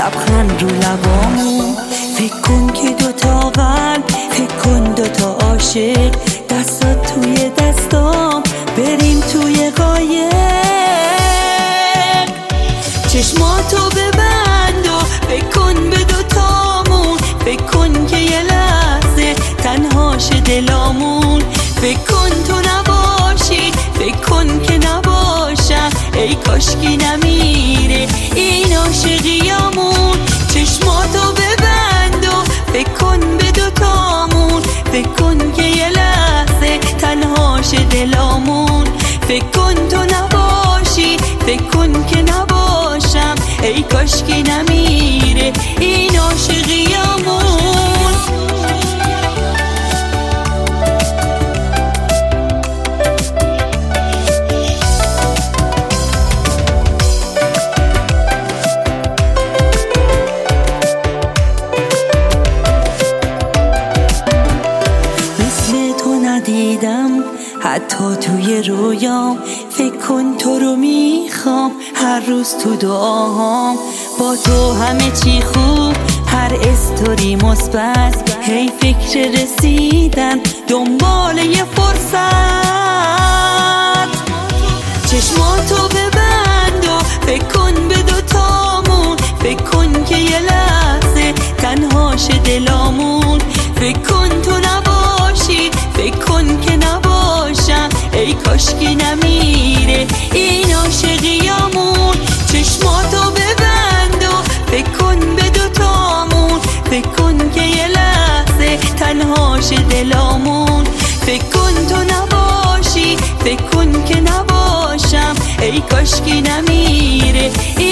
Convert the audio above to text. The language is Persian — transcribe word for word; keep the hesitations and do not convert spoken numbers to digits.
لبخند رو لبامون. فکر کن که دوتا قلب، فکر کن دوتا عاشق، دستات توی دستام، بریم توی قایق. چشماتو ببند و فکر کن به دوتامون، فکر کن که یه لحظه تنهاش دلامون. فکر کن تو نباشی، فکر کن که نباشم، ای کاشکی نمیره این عاشقیامون. چشماتو ببند و فکر کن به دوتامون، فکر کن که یه لحظه تنهاش دلامون. فکر کن تو نباشی، فکر کن که نباشم، ای کاشکی نمیره این عاشقیامون. ندیدم حتی توی رویام، فکر کن تو رو میخوام هر روز تو دعاهام. با تو همه چی خوب، هر استوری مثبت، هی فکر رسیدن دنبال یه فرصت. چشماتو ببند و فکر کن به دوتامون، فکر کن که یه لحظه تنهاش دلامون. فکر کن تو نباشی، فکر کن که نباشم، ای کاشکی نمیره این عاشقیامون. چشماتو ببند و فکر کن به دوتامون، فکر کن که یه لحظه تنهاش دلامون. فکر کن تو نباشی، فکر کن که نباشم، ای کاشکی نمیره